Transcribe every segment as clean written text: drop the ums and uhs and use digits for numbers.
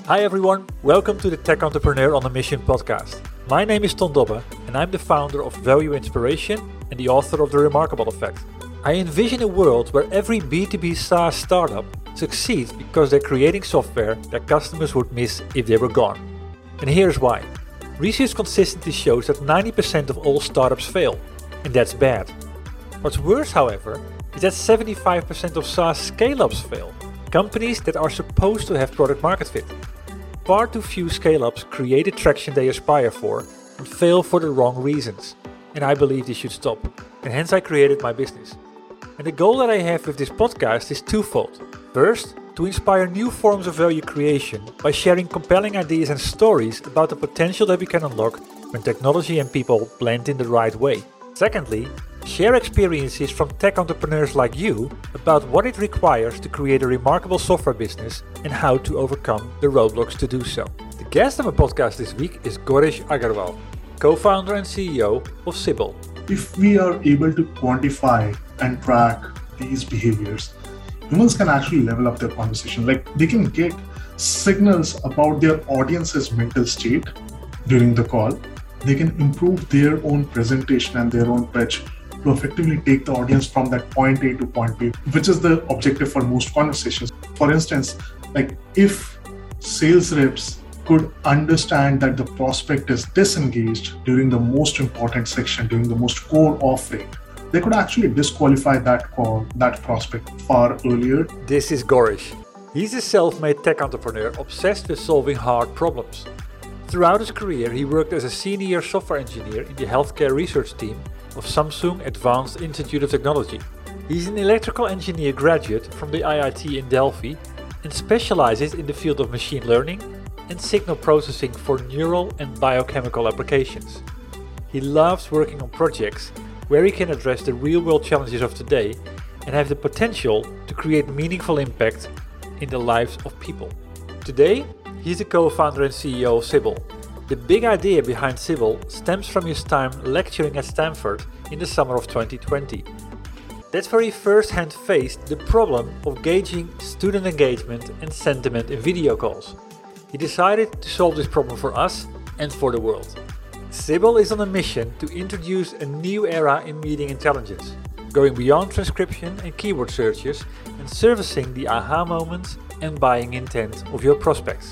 Hi everyone, welcome to the Tech Entrepreneur on a Mission podcast. My name is Ton Dobbe and I'm the founder of Value Inspiration and the author of The Remarkable Effect. I envision a world where every B2B SaaS startup succeeds because they're creating software that customers would miss if they were gone. And here's why. Research consistently shows that 90% of all startups fail, and that's bad. What's worse, however, is that 75% of SaaS scale-ups fail, companies that are supposed to have product market fit. Far too few scale-ups create the traction they aspire for and fail for the wrong reasons. And I believe this should stop. And hence I created my business. And the goal that I have with this podcast is twofold. First, to inspire new forms of value creation by sharing compelling ideas and stories about the potential that we can unlock when technology and people blend in the right way. Secondly, share experiences from tech entrepreneurs like you about what it requires to create a remarkable software business and how to overcome the roadblocks to do so. The guest of my podcast this week is Goresh Agarwal, co-founder and CEO of Sibyl. If we are able to quantify and track these behaviors, humans can actually level up their conversation. Like they can get signals about their audience's mental state during the call. They can improve their own presentation and their own pitch to effectively take the audience from that point A to point B, which is the objective for most conversations. For instance, like if sales reps could understand that the prospect is disengaged during the most important section, during the most core offering, they could actually disqualify that call, that prospect far earlier. This is Goresh. He's a self-made tech entrepreneur obsessed with solving hard problems. Throughout his career, he worked as a senior software engineer in the healthcare research team of Samsung Advanced Institute of Technology. He's an electrical engineer graduate from the IIT in Delphi and specializes in the field of machine learning and signal processing for neural and biochemical applications. He loves working on projects where he can address the real-world challenges of today and have the potential to create meaningful impact in the lives of people. Today, he's the co-founder and CEO of Sibyl. The big idea behind Sibyl stems from his time lecturing at Stanford in the summer of 2020. That's where he first-hand faced the problem of gauging student engagement and sentiment in video calls. He decided to solve this problem for us and for the world. Sibyl is on a mission to introduce a new era in meeting intelligence, going beyond transcription and keyword searches and servicing the aha moments and buying intent of your prospects.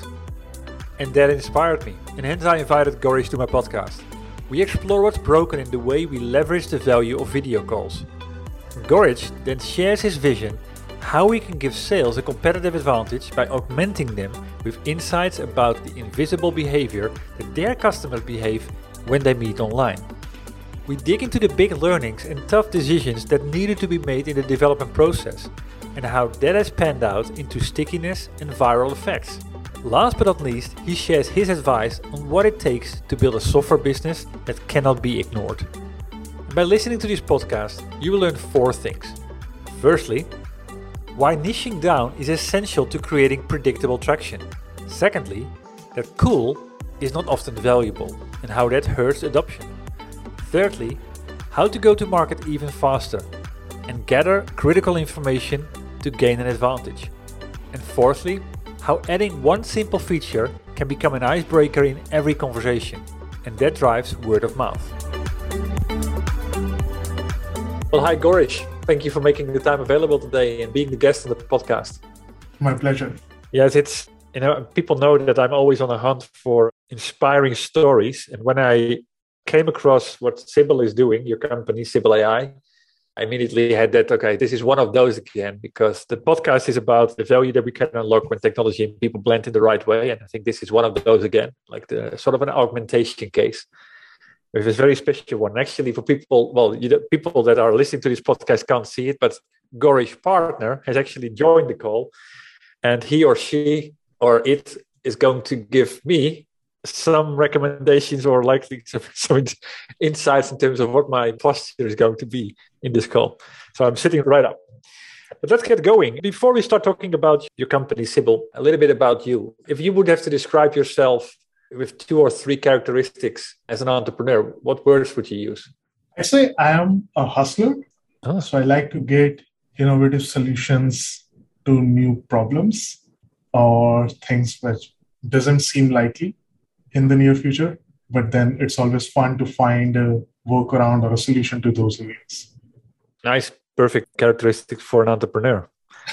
And that inspired me, and hence I invited Goresh to my podcast. We explore what's broken in the way we leverage the value of video calls. Goresh then shares his vision how we can give sales a competitive advantage by augmenting them with insights about the invisible behavior that their customers behave when they meet online. We dig into the big learnings and tough decisions that needed to be made in the development process and how that has panned out into stickiness and viral effects. Last but not least, he shares his advice on what it takes to build a software business that cannot be ignored. And by listening to this podcast, you will learn 4 things. Firstly, why niching down is essential to creating predictable traction. Secondly, that cool is not often valuable and how that hurts adoption. Thirdly, how to go to market even faster and gather critical information to gain an advantage. And fourthly, how adding one simple feature can become an icebreaker in every conversation, and that drives word of mouth. Well, hi Goresh. Thank you for making the time available today and being the guest on the podcast. My pleasure. Yes, it's people know that I'm always on a hunt for inspiring stories, and when I came across what Sibyl is doing, your company Sibyl AI, I immediately had that, okay, this is one of those again, because the podcast is about the value that we can unlock when technology and people blend in the right way. And I think this is one of those again, like the sort of an augmentation case. It's a very special one. Actually, for people, people that are listening to this podcast can't see it, but Goresh's partner has actually joined the call, and he or she or it is going to give me some recommendations or likely some insights in terms of what my posture is going to be in this call. So I'm sitting right up. But let's get going. Before we start talking about your company, Sibyl, a little bit about you. If you would have to describe yourself with 2 or 3 characteristics as an entrepreneur, what words would you use? I say I am a hustler. So I like to get innovative solutions to new problems or things which doesn't seem likely in the near future, but then it's always fun to find a workaround or a solution to those areas. Nice, perfect characteristic for an entrepreneur.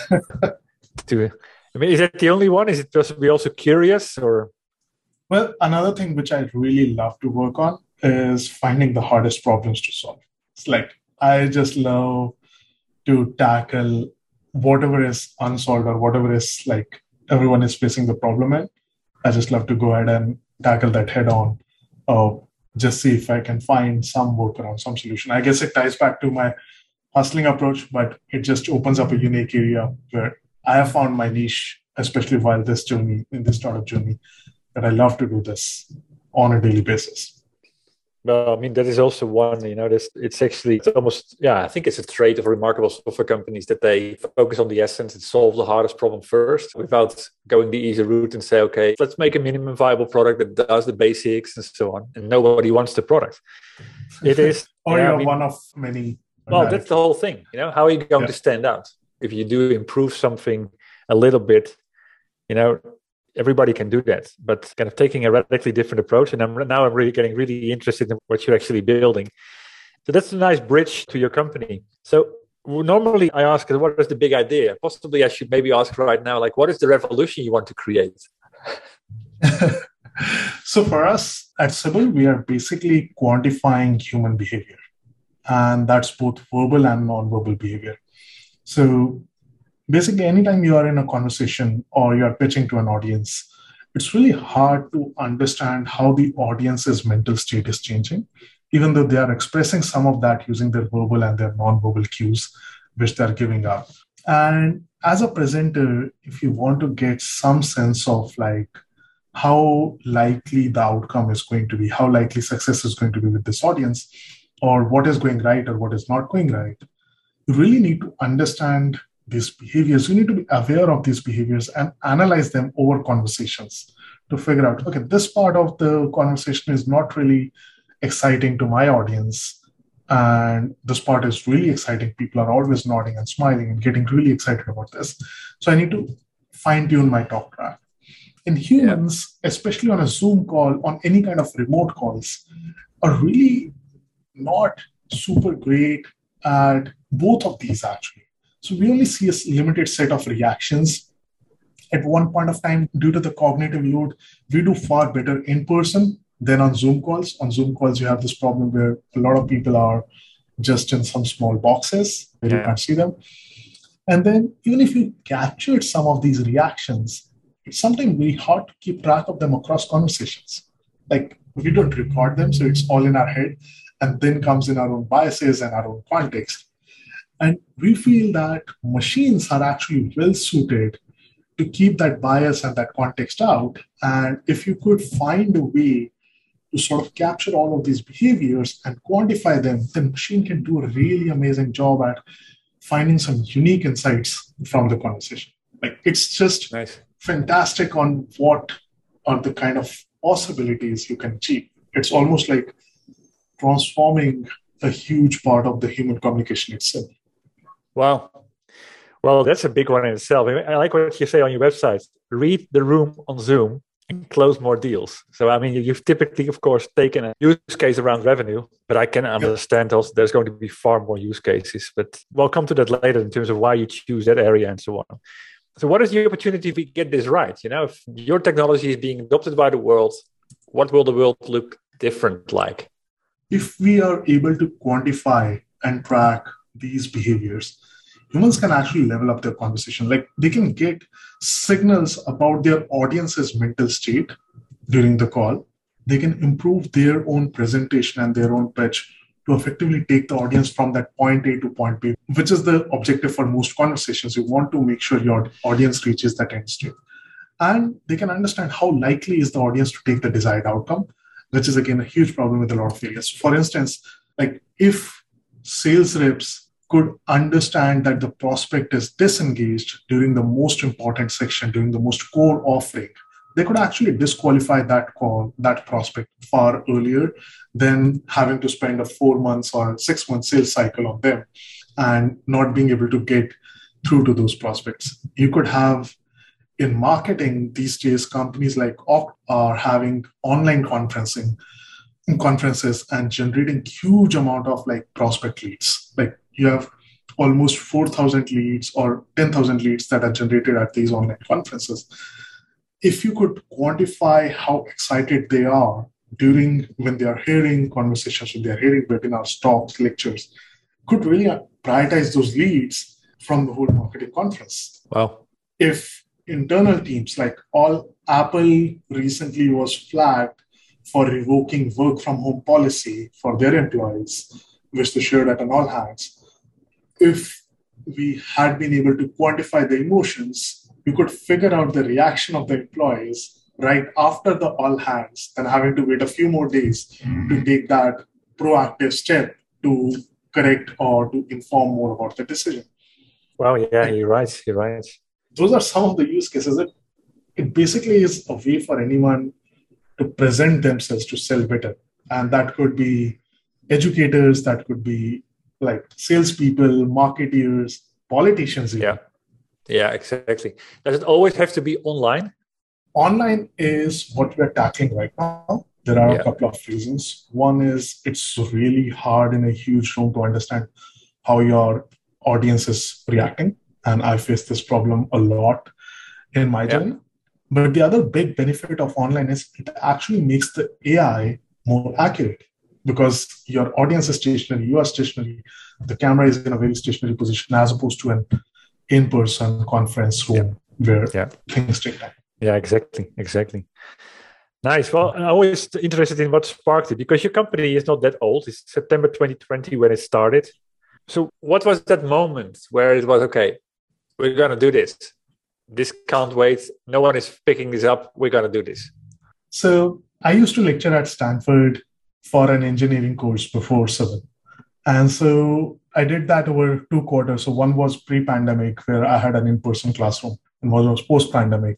Is that the only one? Is it just to be also curious, or? Well, another thing which I really love to work on is finding the hardest problems to solve. It's like I just love to tackle whatever is unsolved or whatever is like everyone is facing the problem in. I just love to go ahead and tackle that head on, or just see if I can find some workaround, some solution. I guess it ties back to my hustling approach, but it just opens up a unique area where I have found my niche, especially while in this startup journey, that I love to do this on a daily basis. Well, I mean, that is also one, it's almost, I think it's a trait of remarkable software companies that they focus on the essence and solve the hardest problem first without going the easy route and say, okay, let's make a minimum viable product that does the basics and so on. And nobody wants the product. It is. Or you're one of many. Well, that's the whole thing. How are you going to stand out? If you do improve something a little bit, everybody can do that, but kind of taking a radically different approach. And I'm really getting really interested in what you're actually building. So that's a nice bridge to your company. So normally I ask, what is the big idea? Possibly I should maybe ask right now, like, what is the revolution you want to create? So for us at Sybil, we are basically quantifying human behavior. And that's both verbal and non-verbal behavior. So basically, anytime you are in a conversation or you are pitching to an audience, it's really hard to understand how the audience's mental state is changing, even though they are expressing some of that using their verbal and their non-verbal cues, which they're giving up. And as a presenter, if you want to get some sense of like how likely the outcome is going to be, how likely success is going to be with this audience, or what is going right or what is not going right, you really need to understand these behaviors. You need to be aware of these behaviors and analyze them over conversations to figure out, okay, this part of the conversation is not really exciting to my audience, and this part is really exciting. People are always nodding and smiling and getting really excited about this. So I need to fine-tune my talk track. In humans, especially on a Zoom call, on any kind of remote calls, are really not super great at both of these actually. So we only see a limited set of reactions at one point of time due to the cognitive load. We do far better in person than on Zoom calls. On Zoom calls, you have this problem where a lot of people are just in some small boxes where you can't see them. And then even if you captured some of these reactions, it's sometimes very hard to keep track of them across conversations. Like we don't record them, so it's all in our head, and then comes in our own biases and our own context. And we feel that machines are actually well suited to keep that bias and that context out. And if you could find a way to sort of capture all of these behaviors and quantify them, then machine can do a really amazing job at finding some unique insights from the conversation. Like it's just fantastic on what are the kind of possibilities you can achieve. It's almost like transforming a huge part of the human communication itself. Wow. Well, that's a big one in itself. I like what you say on your website. Read the room on Zoom and close more deals. So, I mean, you've typically, of course, taken a use case around revenue, but I can understand also there's going to be far more use cases. But we'll come to that later in terms of why you choose that area and so on. So what is the opportunity if we get this right? You know, if your technology is being adopted by the world, what will the world look different like? If we are able to quantify and track these behaviors, humans can actually level up their conversation. Like they can get signals about their audience's mental state during the call. They can improve their own presentation and their own pitch to effectively take the audience from that point A to point B, which is the objective for most conversations. You want to make sure your audience reaches that end state. And they can understand how likely is the audience to take the desired outcome, which is, again, a huge problem with a lot of areas. For instance, like if sales reps could understand that the prospect is disengaged during the most important section, during the most core offering, they could actually disqualify that call, that prospect far earlier than having to spend a 4 months or 6 month sales cycle on them and not being able to get through to those prospects. You could have in marketing these days, companies like Oct are having online conferences and generating huge amount of like prospect leads. Like you have almost 4,000 leads or 10,000 leads that are generated at these online conferences. If you could quantify how excited they are during when they are hearing conversations, when they are hearing webinars, talks, lectures, could really prioritize those leads from the whole marketing conference. Wow. If internal teams, like all Apple recently was flagged for revoking work from home policy for their employees, which they shared at an all hands. If we had been able to quantify the emotions, we could figure out the reaction of the employees right after the all hands and having to wait a few more days to take that proactive step to correct or to inform more about the decision. Wow, yeah, you're right. Those are some of the use cases. It basically is a way for anyone to present themselves to sell better. And that could be educators, that could be like salespeople, marketeers, politicians even. Yeah, exactly. Does it always have to be online? Online is what we're tackling right now. There are a couple of reasons. One is it's really hard in a huge room to understand how your audience is reacting. And I face this problem a lot in my journey. But the other big benefit of online is it actually makes the AI more accurate because your audience is stationary, you are stationary, the camera is in a very stationary position as opposed to an in-person conference room where things take time. Yeah, exactly. Nice. Well, I'm always interested in what sparked it because your company is not that old. It's September 2020 when it started. So what was that moment where it was, okay, we're going to do this? This can't wait. No one is picking this up. We're going to do this. So I used to lecture at Stanford for an engineering course before Seven. And so I did that over 2 quarters. So one was pre-pandemic where I had an in-person classroom and one was post-pandemic.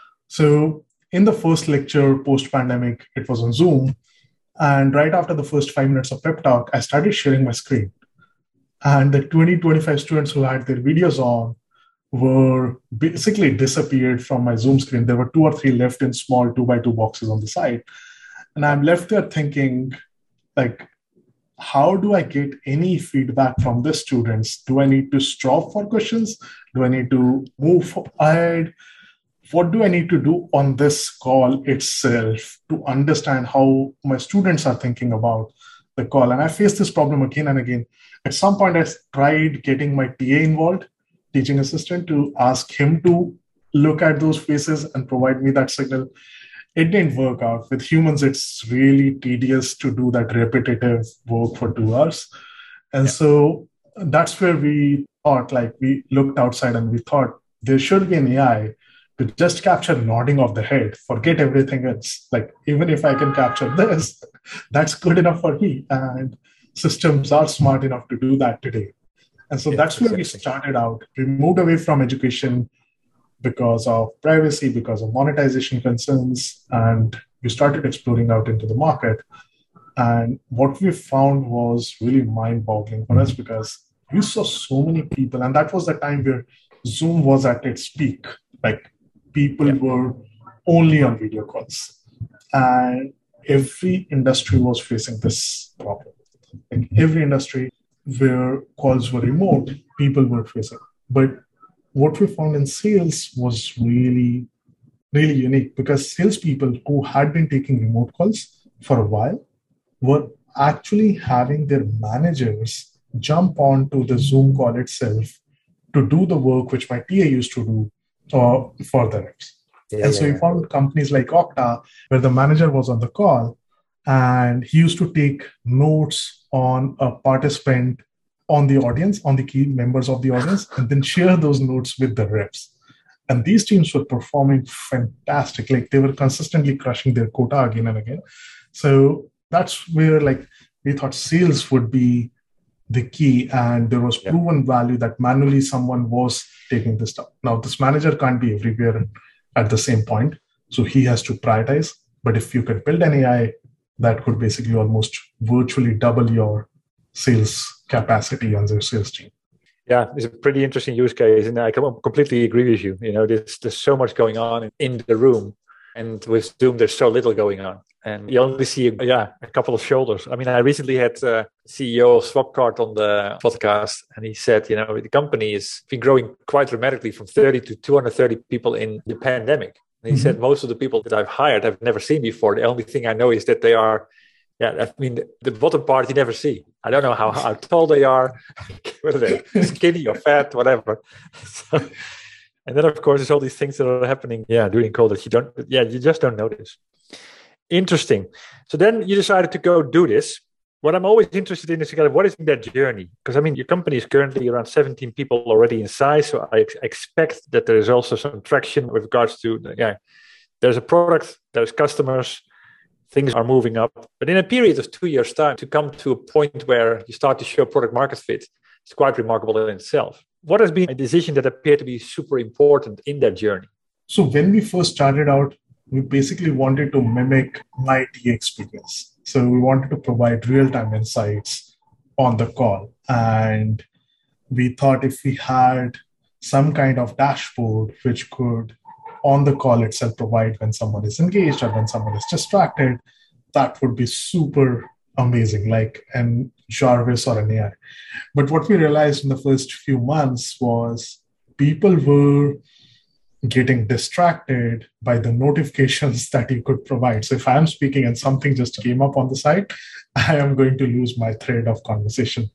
So in the first lecture post-pandemic, it was on Zoom. And right after the first 5 minutes of pep talk, I started sharing my screen. And the 20-25 students who had their videos on were basically disappeared from my Zoom screen. There were 2 or 3 left in small 2x2 boxes on the side. And I'm left there thinking, like, how do I get any feedback from the students? Do I need to stop for questions? Do I need to move ahead? What do I need to do on this call itself to understand how my students are thinking about the call? And I faced this problem again and again. At some point, I tried getting my TA involved, teaching assistant, to ask him to look at those faces and provide me that signal. It didn't work out. With humans, it's really tedious to do that repetitive work for 2 hours. And so that's where we thought, like, we looked outside and we thought there should be an AI to just capture nodding of the head, forget everything else. Like, even if I can capture this, that's good enough for me. And systems are smart enough to do that today. And so that's where we started out. We moved away from education because of privacy, because of monetization concerns, and we started exploring out into the market. And what we found was really mind-boggling for us because we saw so many people, and that was the time where Zoom was at its peak. Like, people were only on video calls. And every industry was facing this problem. Like, every industry where calls were remote, people were facing. But what we found in sales was really, really unique because salespeople who had been taking remote calls for a while were actually having their managers jump onto the Zoom call itself to do the work which my TA used to do for the reps. We found companies like Okta where the manager was on the call and he used to take notes on a participant on the audience, on the key members of the audience, and then share those notes with the reps. And these teams were performing fantastic. Like, they were consistently crushing their quota again and again. So that's where, like, we thought sales would be the key. And there was proven value that manually someone was taking this stuff. Now, this manager can't be everywhere at the same point. So he has to prioritize. But if you could build an AI that could basically almost virtually double your sales capacity on their sales team. Yeah, it's a pretty interesting use case, and I completely agree with you. There's so much going on in the room, and with Zoom, there's so little going on, and you only see a couple of shoulders. I mean, I recently had CEO of Swapcard on the podcast, and he said, the company has been growing quite dramatically from 30 to 230 people in the pandemic. And he said most of the people that I've hired I've never seen before. The only thing I know is that they are. Yeah, I mean, the bottom part you never see. I don't know how tall they are, whether they're skinny or fat, whatever. So, and then, of course, there's all these things that are happening, during COVID that you just don't notice. Interesting. So then you decided to go do this. What I'm always interested in is what is that journey? Because, I mean, your company is currently around 17 people already in size. So I expect that there is also some traction with regards to, there's a product, there's customers, things are moving up. But in a period of 2 years' time, to come to a point where you start to show product market fit, it's quite remarkable in itself. What has been a decision that appeared to be super important in that journey? So when we first started out, we basically wanted to mimic my IT experience. So we wanted to provide real-time insights on the call. And we thought if we had some kind of dashboard which could on the call itself provide when someone is engaged or when someone is distracted, that would be super amazing, like an Jarvis or an AI. But what we realized in the first few months was people were getting distracted by the notifications that you could provide. So if I'm speaking and something just came up on the side, I am going to lose my thread of conversation.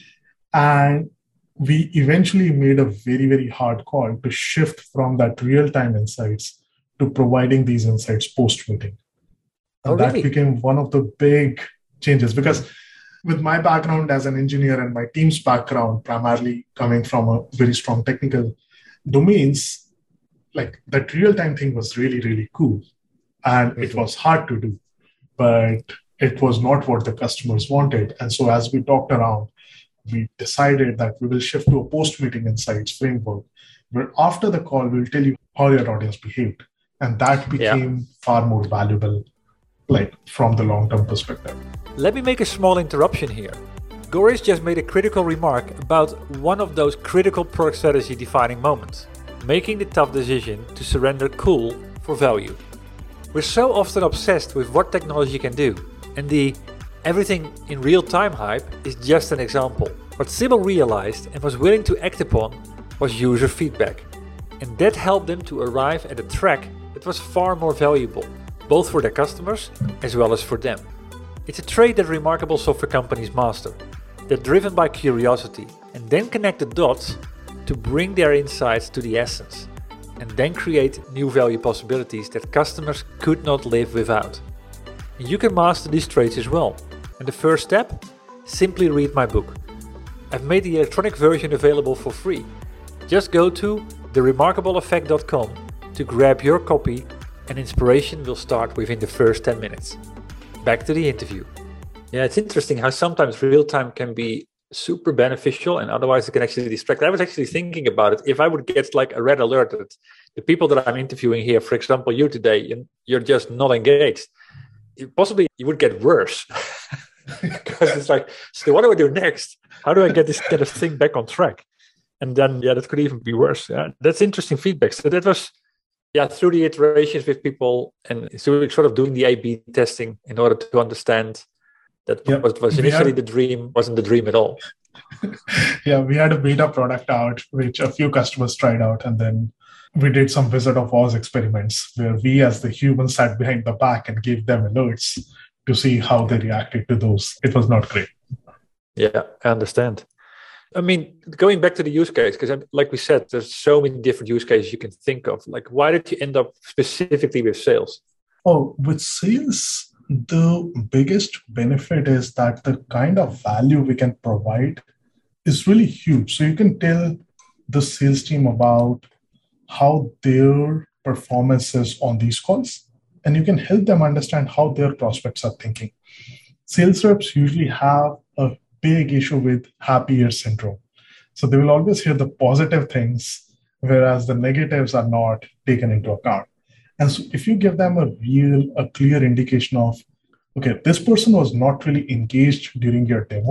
And we eventually made a very, very hard call to shift from that real-time insights to providing these insights post-meeting. And that became one of the big changes, because with my background as an engineer and my team's background, primarily coming from a very strong technical domains, like that real-time thing was really, really cool. And it was hard to do, but it was not what the customers wanted. And so as we talked around, we decided that we will shift to a post-meeting insights framework, where after the call, we'll tell you how your audience behaved. And that became far more valuable, like from the long-term perspective. Let me make a small interruption here. Goris just made a critical remark about one of those critical product strategy defining moments, making the tough decision to surrender cool for value. We're so often obsessed with what technology can do, and the everything in real time hype is just an example. What Sybil realized and was willing to act upon was user feedback, and that helped them to arrive at a track that was far more valuable, both for their customers as well as for them. It's a trait that remarkable software companies master. They're driven by curiosity and then connect the dots to bring their insights to the essence, and then create new value possibilities that customers could not live without. And you can master these traits as well. And the first step? Simply read my book. I've made the electronic version available for free. Just go to theremarkableeffect.com to grab your copy, and inspiration will start within the first 10 minutes. Back to the interview. Yeah, it's interesting how sometimes real-time can be super beneficial and otherwise it can actually distract. I was actually thinking about it. If I would get like a red alert that the people that I'm interviewing here, for example, you today, you're just not engaged, possibly you would get worse. Because it's like, so what do I do next? How do I get this kind of thing back on track? And then, that could even be worse. Yeah, that's interesting feedback. So that was, through the iterations with people and so sort of doing the A/B testing in order to understand that what was initially the dream wasn't the dream at all. We had a beta product out, which a few customers tried out. And then we did some Wizard of Oz experiments where we as the humans sat behind the back and gave them alerts to see how they reacted to those. It was not great. Yeah, I understand. I mean, going back to the use case, because like we said, there's so many different use cases you can think of. Like, why did you end up specifically with sales? Oh, with sales, the biggest benefit is that the kind of value we can provide is really huge. So you can tell the sales team about how their performance is on these calls, and you can help them understand how their prospects are thinking. Sales reps usually have a big issue with happy ear syndrome. So they will always hear the positive things, whereas the negatives are not taken into account. And so if you give them a clear indication of, okay, this person was not really engaged during your demo,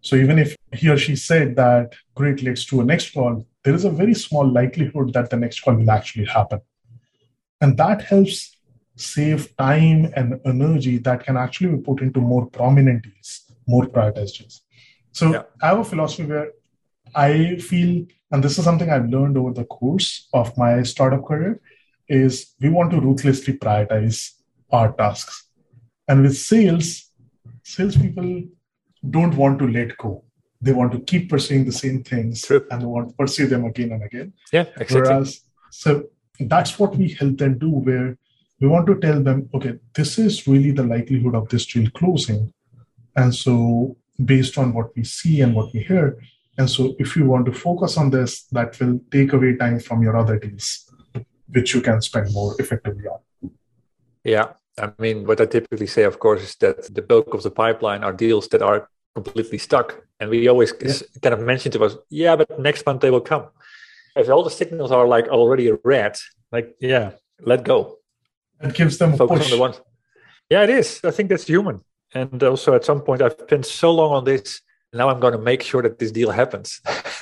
So even if he or she said that, great, let's do a next call, there is a very small likelihood that the next call will actually happen. And that helps save time and energy that can actually be put into more prominent deals, more prioritized deals. So I have a philosophy where I feel, and this is something I've learned over the course of my startup career, is we want to ruthlessly prioritize our tasks. And with salespeople don't want to let go. They want to keep pursuing the same things and they want to pursue them again and again. Yeah, exactly. So that's what we help them do, where we want to tell them, okay, this is really the likelihood of this deal closing. And so based on what we see and what we hear, and so if you want to focus on this, that will take away time from your other deals, which you can spend more effectively on. Yeah. I mean, what I typically say, of course, is that the bulk of the pipeline are deals that are completely stuck. And we always kind of mention to us, but next month they will come. If all the signals are like already red, let go. It gives them focus a push. On the one. Yeah, it is. I think that's human. And also at some point I've spent so long on this. Now I'm going to make sure that this deal happens.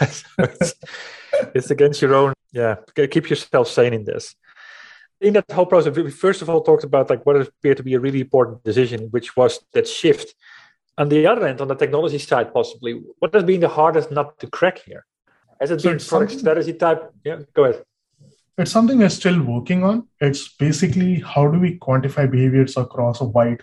It's against your own. Yeah, keep yourself sane in this. In that whole process, we first of all talked about like what appeared to be a really important decision, which was that shift. On the other end, on the technology side, possibly, what has been the hardest nut to crack here? Has it been product strategy type? Yeah, go ahead. It's something we're still working on. It's basically how do we quantify behaviors across a wide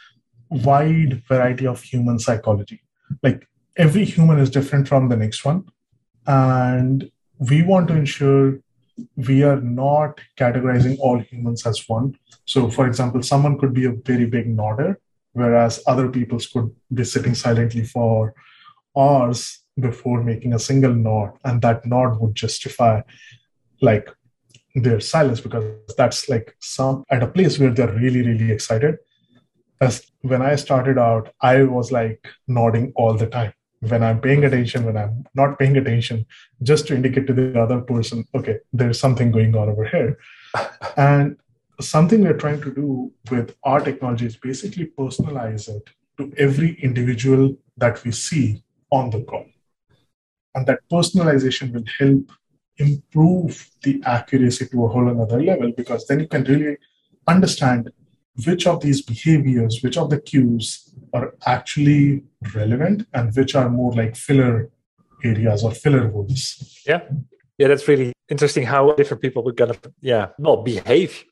variety of human psychology. Like every human is different from the next one. And we want to ensure we are not categorizing all humans as one. So for example, someone could be a very big nodder, whereas other people could be sitting silently for hours before making a single nod. And that nod would justify like their silence, because that's like some at a place where they're really, really excited. As when I started out, I was like nodding all the time. When I'm paying attention, when I'm not paying attention, just to indicate to the other person, okay, there's something going on over here. And something we're trying to do with our technology is basically personalize it to every individual that we see on the call. And that personalization will help improve the accuracy to a whole another level, because then you can really understand which of these behaviors, which of the cues are actually relevant and which are more like filler areas or filler wounds. Yeah, that's really interesting how different people would kind of, behave.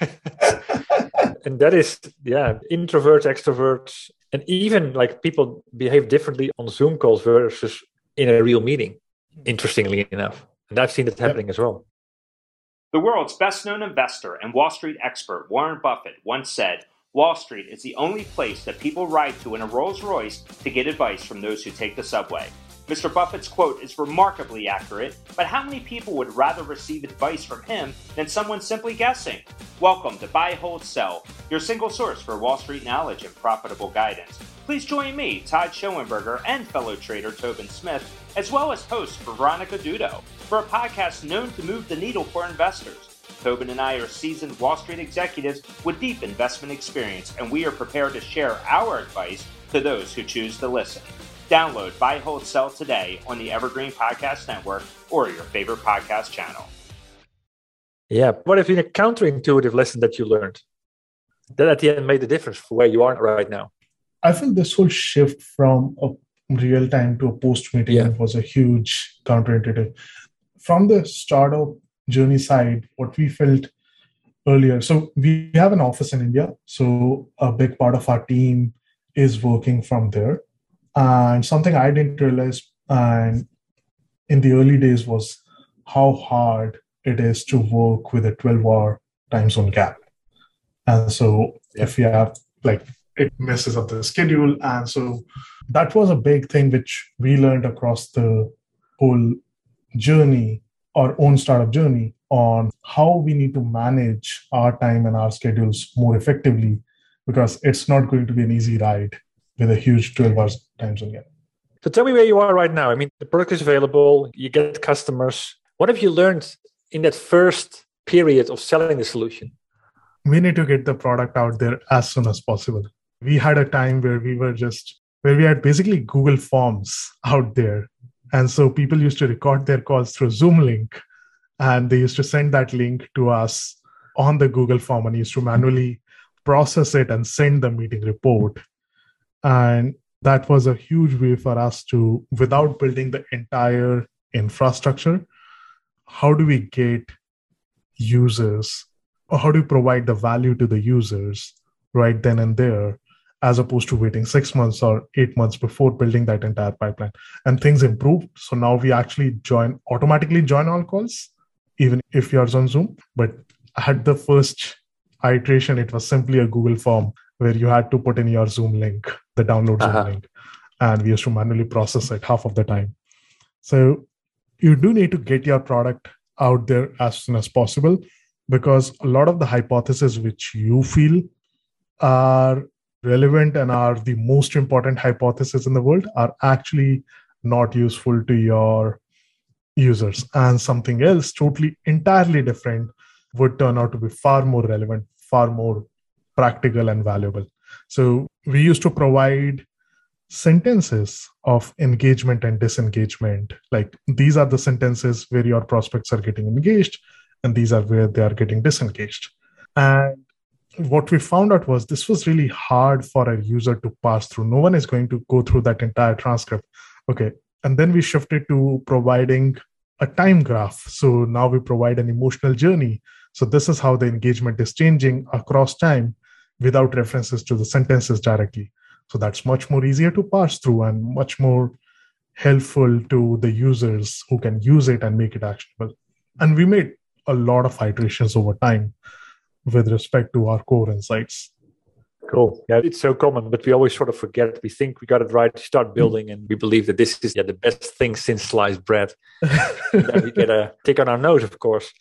And that is, introverts, extroverts, and even like people behave differently on Zoom calls versus in a real meeting, interestingly enough. And I've seen it happening as well. The world's best-known investor and Wall Street expert, Warren Buffett, once said, "Wall Street is the only place that people ride to in a Rolls-Royce to get advice from those who take the subway." Mr. Buffett's quote is remarkably accurate, but how many people would rather receive advice from him than someone simply guessing? Welcome to Buy, Hold, Sell, your single source for Wall Street knowledge and profitable guidance. Please join me, Todd Schoenberger, and fellow trader Tobin Smith, as well as host Veronica Dudo, for a podcast known to move the needle for investors. Tobin and I are seasoned Wall Street executives with deep investment experience, and we are prepared to share our advice to those who choose to listen. Download Buy, Hold, Sell today on the Evergreen Podcast Network or your favorite podcast channel. Yeah, what has been a counterintuitive lesson that you learned that at the end made the difference for where you are right now? I think this whole shift from a real time to a post meeting was a huge counterintuitive. From the startup journey side, what we felt earlier, so we have an office in India, so a big part of our team is working from there. And something I didn't realize and in the early days was how hard it is to work with a 12-hour time zone gap. And so if you have it messes up the schedule. And so that was a big thing which we learned across the whole journey, our own startup journey, on how we need to manage our time and our schedules more effectively, because it's not going to be an easy ride with a huge 12 hours time zone gap. So tell me where you are right now. I mean, the product is available, you get customers. What have you learned in that first period of selling the solution? We need to get the product out there as soon as possible. We had a time where we were just where we had basically Google Forms out there. And so people used to record their calls through Zoom link, and they used to send that link to us on the Google form and used to manually process it and send the meeting report. And that was a huge way for us to, without building the entire infrastructure, how do we get users, or how do we provide the value to the users right then and there, as opposed to waiting 6 months or 8 months before building that entire pipeline. And things improved. So now we actually automatically join all calls, even if you're on Zoom. But at the first iteration, it was simply a Google form where you had to put in your Zoom link, the download Zoom link. And we used to manually process it half of the time. So you do need to get your product out there as soon as possible, because a lot of the hypotheses which you feel are relevant and are the most important hypotheses in the world are actually not useful to your users. And something else totally entirely different would turn out to be far more relevant, far more practical and valuable. So we used to provide sentences of engagement and disengagement. Like, these are the sentences where your prospects are getting engaged, and these are where they are getting disengaged. And what we found out was this was really hard for a user to pass through. No one is going to go through that entire transcript. Okay. And then we shifted to providing a time graph. So now we provide an emotional journey. So this is how the engagement is changing across time without references to the sentences directly. So that's much more easier to pass through and much more helpful to the users who can use it and make it actionable. And we made a lot of iterations over time with respect to our core insights. Cool. Yeah, it's so common, but we always sort of forget. We think we got it right, start building, and we believe that this is the best thing since sliced bread. Then we get a tick on our nose, of course.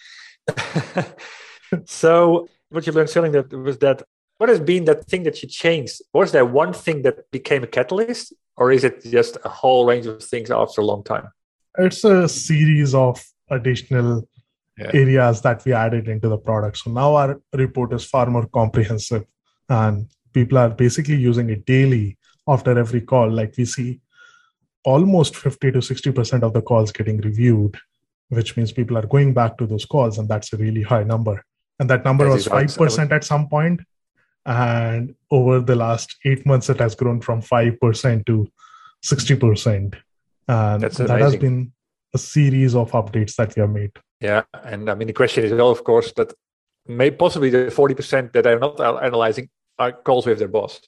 So what you learned selling that was that, what has been that thing that you changed? Was there one thing that became a catalyst, or is it just a whole range of things after a long time? It's a series of additional areas that we added into the product. So now our report is far more comprehensive, and people are basically using it daily after every call. Like, we see almost 50 to 60% of the calls getting reviewed, which means people are going back to those calls, and that's a really high number. And that number was 5% at some point. And over the last 8 months, it has grown from 5% to 60%. And that has been a series of updates that we have made. Yeah. And I mean, the question is, of course, that possibly the 40% that are not analyzing are calls with their boss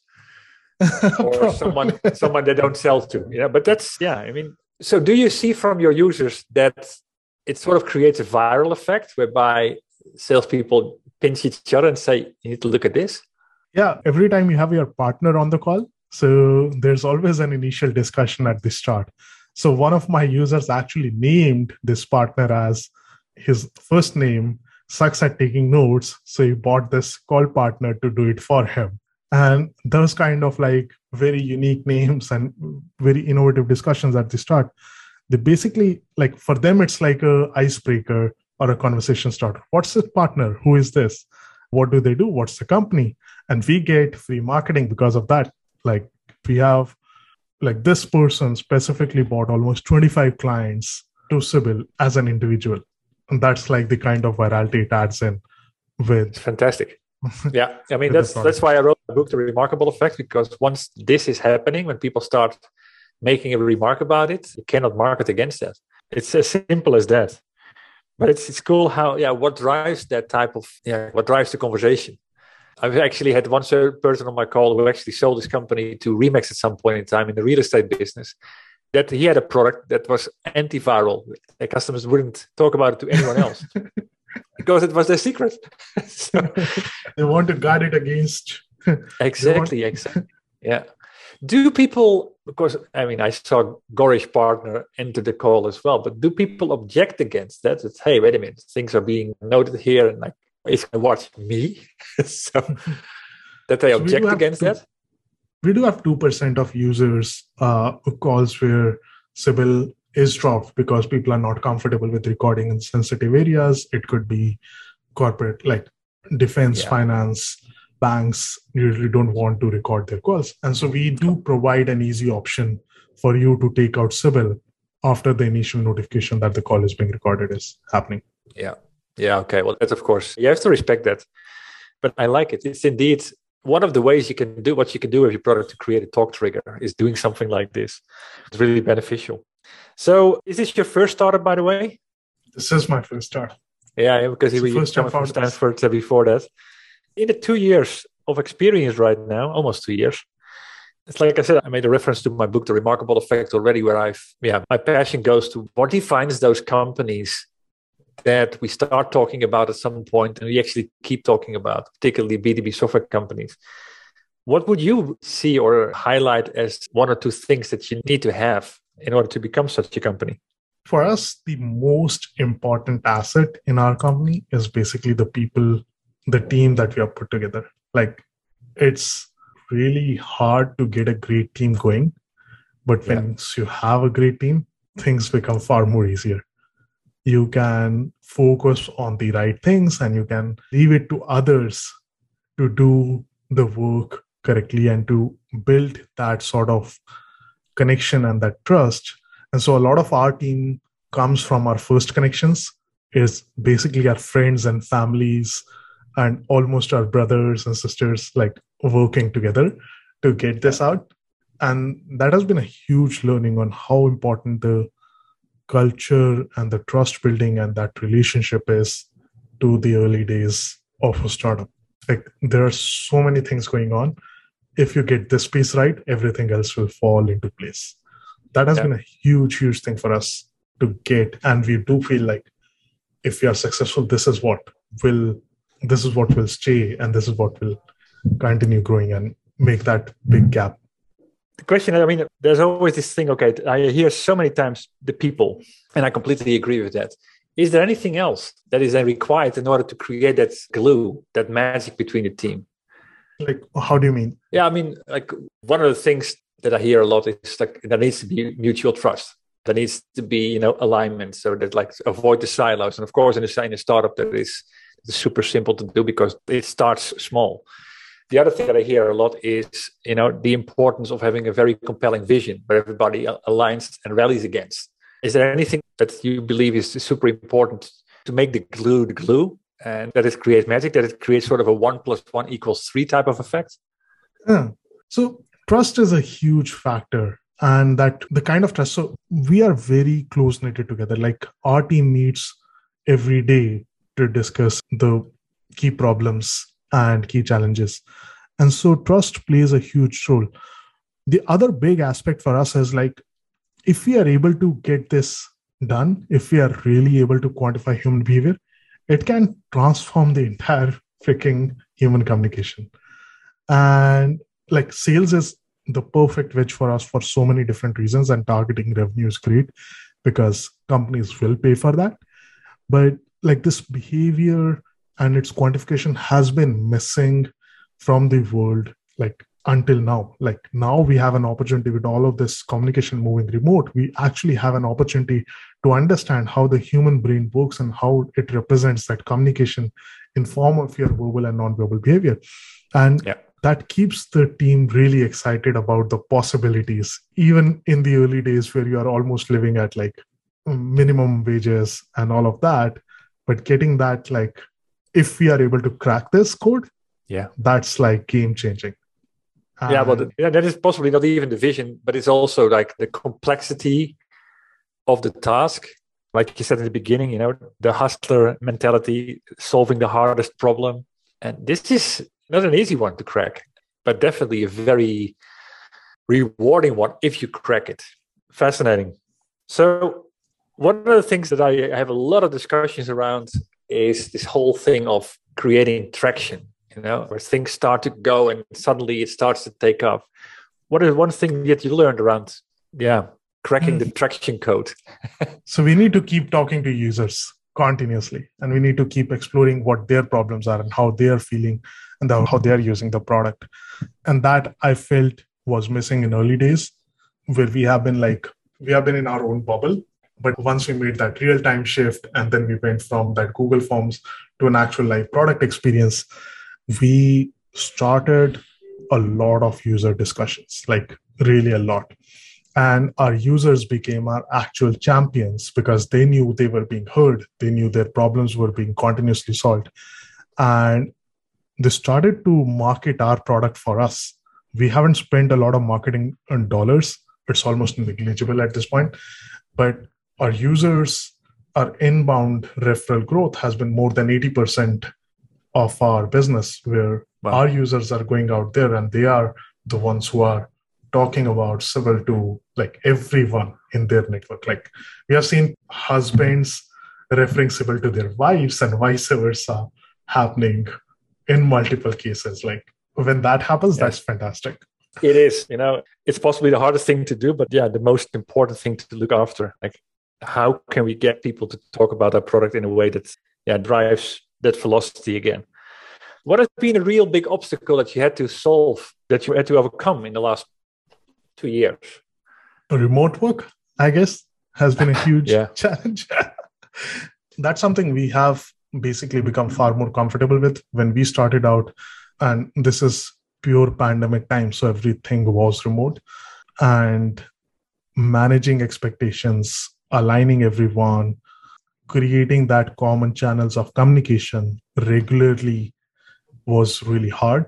or someone they don't sell to. Yeah. But that's, I mean, so do you see from your users that it sort of creates a viral effect whereby salespeople pinch each other and say, you need to look at this? Yeah, every time you have your partner on the call, so there's always an initial discussion at the start. So one of my users actually named this partner as his first name, sucks at taking notes. So he bought this call partner to do it for him. And those kind of like very unique names and very innovative discussions at the start, they basically, like, for them, it's like a icebreaker or a conversation starter. What's this partner? Who is this? What do they do? What's the company? And we get free marketing because of that. Like, we have, like, this person specifically bought almost 25 clients to Sybil as an individual. And that's like the kind of virality it adds in with. It's fantastic. Yeah. I mean, that's why I wrote the book, The Remarkable Effect, because once this is happening, when people start making a remark about it, you cannot market against that. It's as simple as that. But it's cool how, what drives that type of, what drives the conversation. I've actually had one person on my call who actually sold his company to Remax at some point in time in the real estate business, that he had a product that was antiviral. The customers wouldn't talk about it to anyone else because it was their secret. So, they want to guard it against. Exactly. Yeah. Do people, because I mean, I saw Gorish partner enter the call as well, but do people object against that? It's, hey, wait a minute, things are being noted here, and like, it's going to watch me. So that they object against that? We do have 2% of users calls where Sybil is dropped because people are not comfortable with recording in sensitive areas. It could be corporate, like defense, finance, banks usually don't want to record their calls. And so we do provide an easy option for you to take out CIBIL after the initial notification that the call is being recorded is happening. Yeah. Yeah. Okay. Well, that's of course, you have to respect that. But I like it. It's indeed one of the ways you can do what you can do with your product to create a talk trigger is doing something like this. It's really beneficial. So is this your first startup, by the way? This is my first startup. Yeah, because you were from Stanford before that. In the 2 years of experience right now, almost 2 years, it's like I said, I made a reference to my book, The Remarkable Effect, already, where my passion goes to what defines those companies that we start talking about at some point and we actually keep talking about, particularly B2B software companies. What would you see or highlight as one or two things that you need to have in order to become such a company? For us, the most important asset in our company is basically the people, the team that we have put together. Like, it's really hard to get a great team going, but once you have a great team, things become far more easier. You can focus on the right things and you can leave it to others to do the work correctly and to build that sort of connection and that trust. And so a lot of our team comes from our first connections, is basically our friends and families and almost our brothers and sisters, like working together to get this out. And that has been a huge learning on how important the culture and the trust building and that relationship is to the early days of a startup. Like, there are so many things going on. If you get this piece right, everything else will fall into place. That has been a huge, huge thing for us to get. And we do feel like if we are successful, this is what will stay, and this is what will continue growing and make that big gap. The question, I mean, there's always this thing, okay, I hear so many times the people, and I completely agree with that. Is there anything else that is required in order to create that glue, that magic between the team? Like, how do you mean? Yeah, I mean, like, one of the things that I hear a lot is like there needs to be mutual trust. There needs to be, alignment, so that like avoid the silos. And of course, in a startup, that is super simple to do because it starts small. The other thing that I hear a lot is, the importance of having a very compelling vision where everybody aligns and rallies against. Is there anything that you believe is super important to make the glue, and that it creates magic, that it creates sort of a 1 + 1 = 3 type of effect? Yeah. So trust is a huge factor, and that the kind of trust. So we are very close knitted together. Like, our team meets every day to discuss the key problems and key challenges. And so trust plays a huge role. The other big aspect for us is like, if we are able to get this done, if we are really able to quantify human behavior, it can transform the entire freaking human communication. And like, sales is the perfect wedge for us for so many different reasons, and targeting revenue is great because companies will pay for that. But like, this behavior and its quantification has been missing from the world, like, until now. Like, now we have an opportunity with all of this communication moving remote. We actually have an opportunity to understand how the human brain works and how it represents that communication in form of your verbal and non-verbal behavior. And that keeps the team really excited about the possibilities, even in the early days where you are almost living at like minimum wages and all of that. But getting that, like, if we are able to crack this code, that's like game changing. That is possibly not even the vision, but it's also like the complexity of the task. Like you said in the beginning, the hustler mentality, solving the hardest problem. And this is not an easy one to crack, but definitely a very rewarding one if you crack it. Fascinating. So one of the things that I have a lot of discussions around is this whole thing of creating traction, where things start to go and suddenly it starts to take off. What is one thing that you learned around, cracking the traction code? So we need to keep talking to users continuously, and we need to keep exploring what their problems are and how they are feeling and how they are using the product. And that I felt was missing in early days, where we have been in our own bubble. But once we made that real-time shift, and then we went from that Google Forms to an actual live product experience, we started a lot of user discussions, like really a lot. And our users became our actual champions because they knew they were being heard. They knew their problems were being continuously solved. And they started to market our product for us. We haven't spent a lot of marketing on dollars. It's almost negligible at this point. But our users, our inbound referral growth has been more than 80% of our business, where our users are going out there and they are the ones who are talking about Civil to like everyone in their network. Like we have seen husbands referring Civil to their wives and vice versa happening in multiple cases. Like when that happens, that's fantastic. It is, it's possibly the hardest thing to do, but the most important thing to look after. Like how can we get people to talk about our product in a way that drives that velocity again? What has been a real big obstacle that you had to solve, that you had to overcome in the last 2 years? Remote work, I guess, has been a huge challenge. That's something we have basically become far more comfortable with. When we started out, and this is pure pandemic time, so everything was remote, and managing expectations, aligning everyone, creating that common channels of communication regularly was really hard.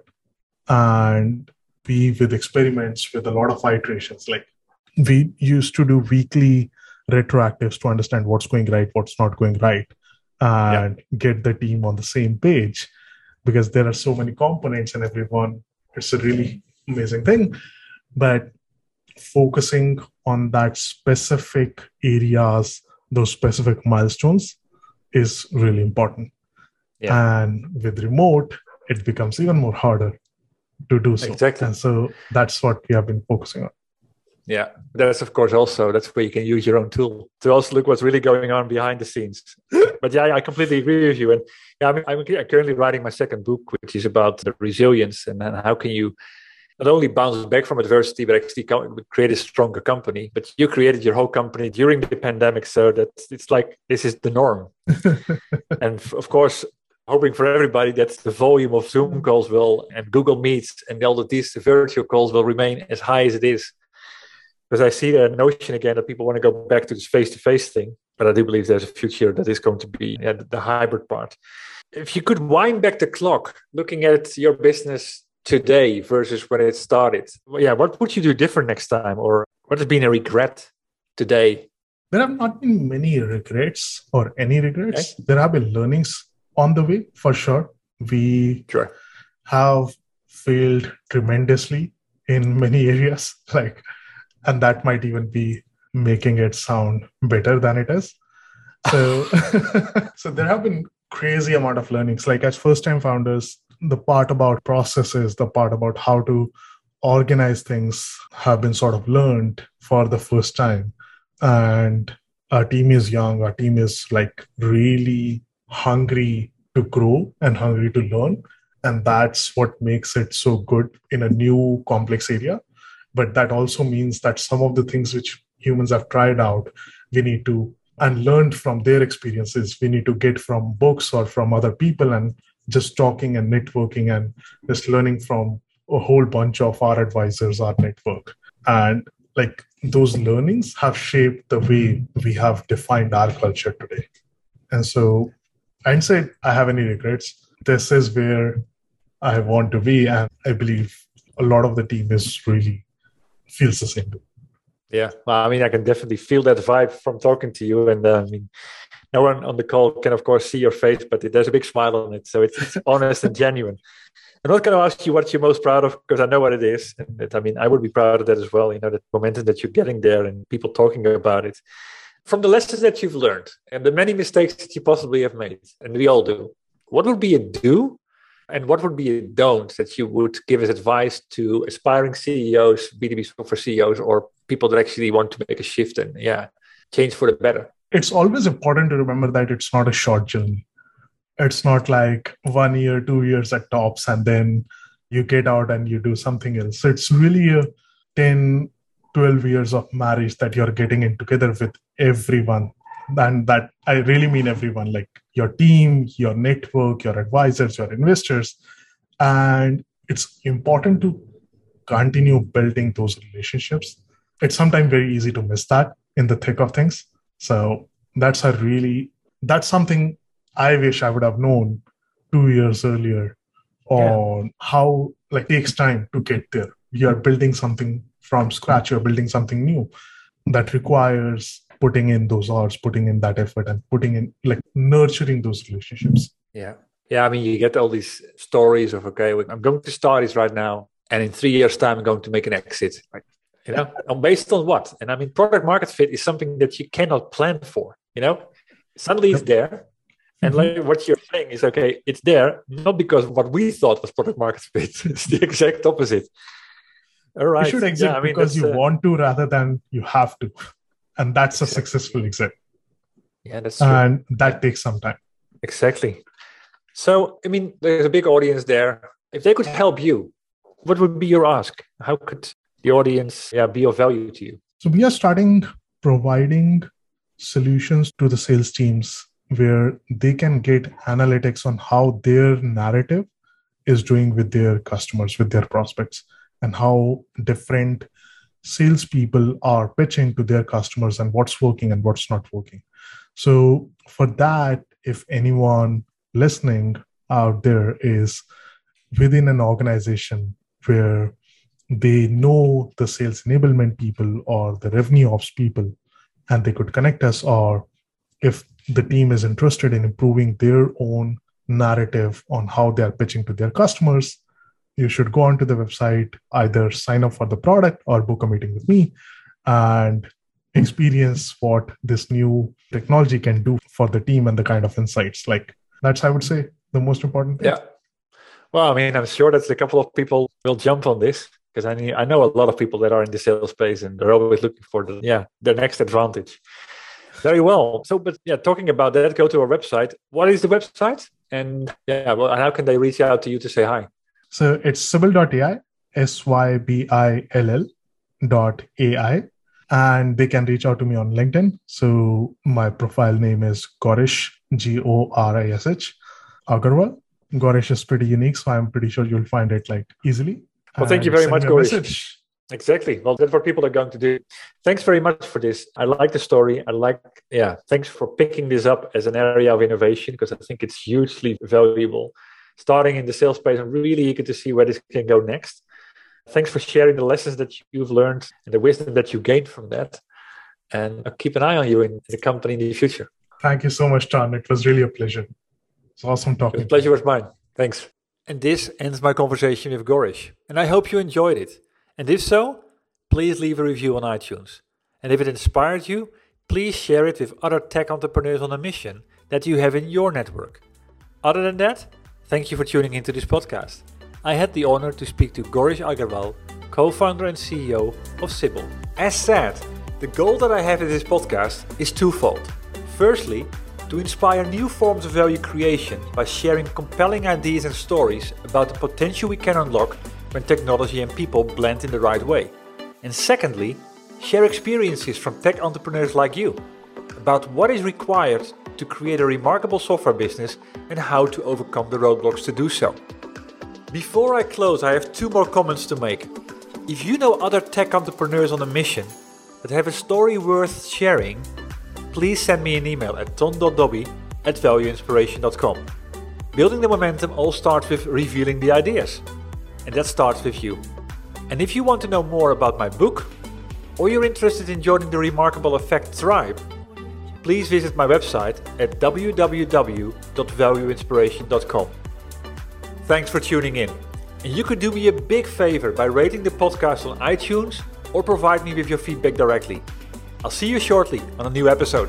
And we, with experiments, with a lot of iterations, like we used to do weekly retroactives to understand what's going right, what's not going right, and get the team on the same page, because there are so many components and everyone, it's a really amazing thing. But focusing on that specific areas, those specific milestones is really important. And with remote, it becomes even more harder to do so. Exactly. And so that's what we have been focusing on. Yeah, that's of course also, that's where you can use your own tool to also look what's really going on behind the scenes. But I completely agree with you. And I'm currently writing my second book, which is about the resilience and how can you not only bounce back from adversity, but actually create a stronger company. But you created your whole company during the pandemic, so that it's like this is the norm. And of course, hoping for everybody that the volume of Zoom calls and Google Meets and all of these virtual calls will remain as high as it is. Because I see the notion again that people want to go back to this face-to-face thing. But I do believe there's a future that is going to be the hybrid part. If you could wind back the clock, looking at your business today versus when it started, what would you do different next time? Or what has been a regret today? There have not been many regrets or any regrets. Okay. There have been learnings on the way, for sure. We have failed tremendously in many areas, and that might even be making it sound better than it is. So, so there have been crazy amount of learnings. Like as first-time founders, the part about processes, the part about how to organize things have been sort of learned for the first time. And our team is young. Our team is really hungry to grow and hungry to learn. And that's what makes it so good in a new complex area. But that also means that some of the things which humans have tried out, we need to, and learned from their experiences, we need to get from books or from other people, and just talking and networking and just learning from a whole bunch of our advisors, our network. And those learnings have shaped the way we have defined our culture today. And so I'd say I have any regrets. This is where I want to be. And I believe a lot of the team is really feels the same. Yeah, well, I can definitely feel that vibe from talking to you. And no one on the call can, of course, see your face, but there's a big smile on it. So it's honest and genuine. I'm not going to ask you what you're most proud of, because I know what it is. And I would be proud of that as well. The momentum that you're getting there and people talking about it. From the lessons that you've learned and the many mistakes that you possibly have made, and we all do, what would be a do and what would be a don't that you would give as advice to aspiring CEOs, B2B software CEOs, or people that actually want to make a shift and change for the better? It's always important to remember that it's not a short journey. It's not like 1 year, 2 years at tops, and then you get out and you do something else. It's really a 10, 12 years of marriage that you're getting in together with everyone. And that I really mean everyone, like your team, your network, your advisors, your investors. And it's important to continue building those relationships. It's sometimes very easy to miss that in the thick of things. So that's something I wish I would have known 2 years earlier on how it takes time to get there. You're building something from scratch, you're building something new that requires putting in those hours, putting in that effort, and putting in nurturing those relationships. Yeah. I mean, you get all these stories of, okay, I'm going to start this right now, and in 3 years' time, I'm going to make an exit. Based on what? And I mean, product market fit is something that you cannot plan for. Suddenly it's there. And what you're saying is, okay, it's there, not because of what we thought was product market fit. It's the exact opposite. All right. You should exit because you want to rather than you have to. And that's a successful exit. Yeah, that's true. And that takes some time. Exactly. So, I mean, there's a big audience there. If they could help you, what would be your ask? How could the audience be of value to you? So we are starting providing solutions to the sales teams where they can get analytics on how their narrative is doing with their customers, with their prospects, and how different salespeople are pitching to their customers and what's working and what's not working. So for that, if anyone listening out there is within an organization where they know the sales enablement people or the revenue ops people, and they could connect us, or if the team is interested in improving their own narrative on how they are pitching to their customers, you should go onto the website, either sign up for the product or book a meeting with me and experience what this new technology can do for the team and the kind of insights. That's, I would say, the most important thing. Yeah. Well, I mean, I'm sure that a couple of people will jump on this, because I know a lot of people that are in the sales space and they're always looking for their next advantage. Very well. So, but talking about that, go to our website. What is the website? And how can they reach out to you to say hi? So it's Sybill.ai, SYBILL.ai. And they can reach out to me on LinkedIn. So my profile name is Gorish, Gorish Agarwal. Gorish is pretty unique, so I'm pretty sure you'll find it Well, easily. thank you very much, Gorish. Exactly. Well, that's what people are going to do. Thanks very much for this. I like the story. Thanks for picking this up as an area of innovation, because I think it's hugely valuable. Starting in the sales space, I'm really eager to see where this can go next. Thanks for sharing the lessons that you've learned and the wisdom that you gained from that. And I'll keep an eye on you in the company in the future. Thank you so much, John. It was really a pleasure. It's awesome talking. The pleasure was mine. Thanks. And this ends my conversation with Gorish. And I hope you enjoyed it. And if so, please leave a review on iTunes. And if it inspired you, please share it with other tech entrepreneurs on a mission that you have in your network. Other than that, thank you for tuning into this podcast. I had the honor to speak to Gorish Agarwal, co-founder and CEO of Sybill. As said, the goal that I have in this podcast is twofold. Firstly, to inspire new forms of value creation by sharing compelling ideas and stories about the potential we can unlock when technology and people blend in the right way. And secondly, share experiences from tech entrepreneurs like you about what is required to create a remarkable software business and how to overcome the roadblocks to do so. Before I close, I have 2 more comments to make. If you know other tech entrepreneurs on a mission that have a story worth sharing, please send me an email at ton.dobby@valueinspiration.com. Building the momentum all starts with revealing the ideas. And that starts with you. And if you want to know more about my book, or you're interested in joining the Remarkable Effect tribe, please visit my website at www.valueinspiration.com. Thanks for tuning in. And you could do me a big favor by rating the podcast on iTunes or provide me with your feedback directly. I'll see you shortly on a new episode.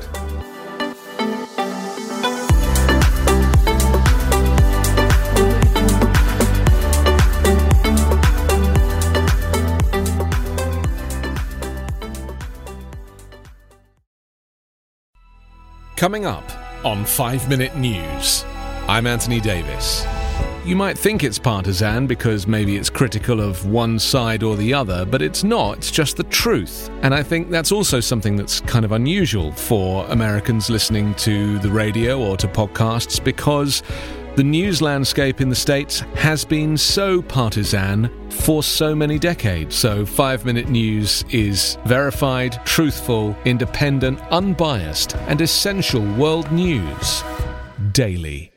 Coming up on 5 Minute News, I'm Anthony Davis. You might think it's partisan because maybe it's critical of one side or the other, but it's not, it's just the truth. And I think that's also something that's kind of unusual for Americans listening to the radio or to podcasts, because The news landscape in the States has been so partisan for so many decades, so 5 Minute News is verified, truthful, independent, unbiased, and essential world news daily.